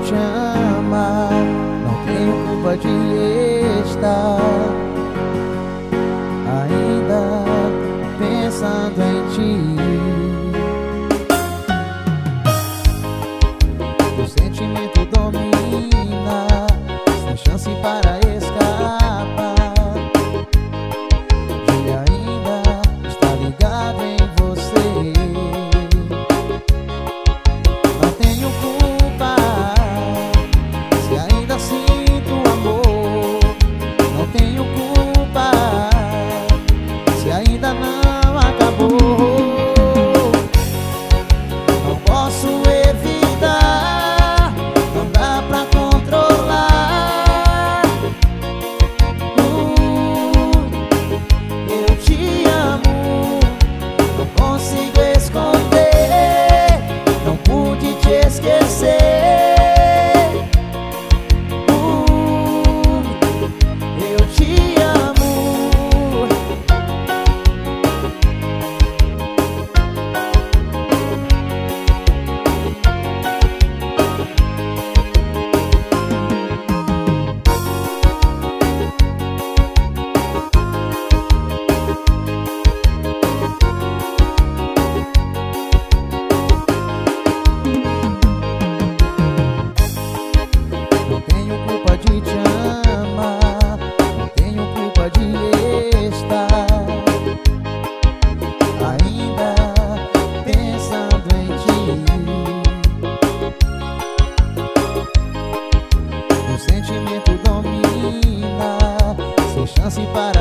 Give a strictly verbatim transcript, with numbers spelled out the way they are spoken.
te amar, não tenho culpa de estar ainda pensando em ti. O sentimento domina, sem chance para escapar. Ele ainda está ligado em você. Não tenho culpa se ainda sinto amor. Não tenho culpa se ainda não acabou. Não posso evitar, não dá pra controlar. uh, Eu te amo, não consigo esconder, não pude te esquecer. uh, Eu te amo. Não tenho culpa de te amar, não tenho culpa de estar ainda pensando em ti. O sentimento domina, sem chance para